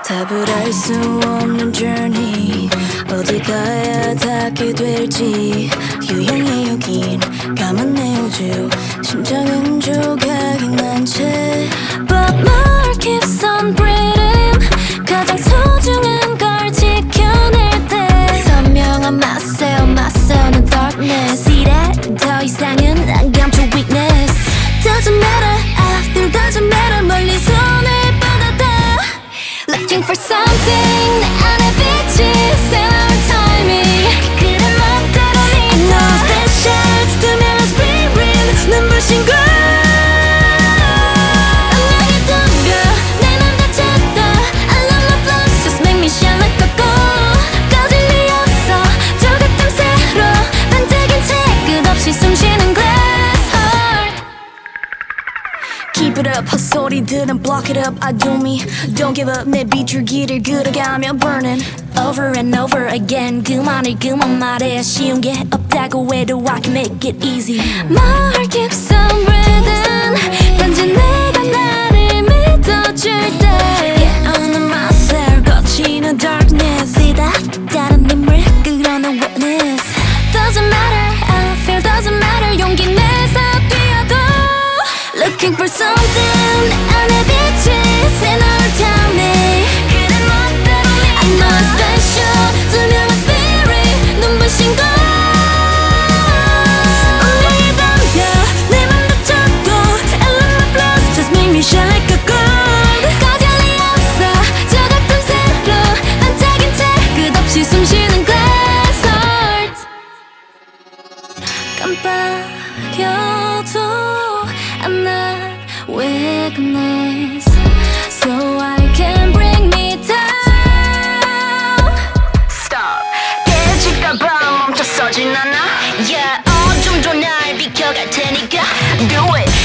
답을 알 수 없는 journey 어디 가야 닿게 될지 유형의 여긴 까만 내 우주 심장은 조각이 난 채 But my heart keeps on breathing 가장 소중한 걸 지켜낼 때 선명한 myself in the darkness See that? 더 이상은 안 감춰 weakness Doesn't matter I feel doesn't matter 멀리 손을 뻗어다 Looking for something 내 안에 빛이 새로운 timing 그래 멋대로 네 I know special 투명한 spirit 눈부신 걸 운명이 덤벼 내 맘 다쳤다 I love my flaws just make me shine like a gold 꺼질 리 없어 저 같은 새로 반짝인 채 끝없이 숨쉬는 glass heart Keep it up 헛소리들은 block it up I do me Don't give up 내 비줄기를 그려가며 burning Over and over again 그만 말해 쉬운 게 없다고 해도 I can make it easy My heart keeps on breathing 단지 내가 나를 믿어줄 때 Get under myself 거치는 darkness See that? 다른 힘을 끌어내 witness Doesn't matter I feel doesn't matter 용기 내서 뛰어도 Looking for something 내 안에 빛이 새로운 timing 그래 멋대로 I know I'm special 투명한 spirit 눈부신 걸 우리의 덤벼 내 맘 다쳤고 I love my flaws just make me shine like a gold 꺼질 리 없어 저 같은 새로 반짝인 채 끝없이 숨쉬는 glass heart 깜빡여도 I'm not weakness So I can bring me down Stop 깨질까봐 멈춰서진 않아 Yeah 어둠도 날 비켜갈 테니까 Do it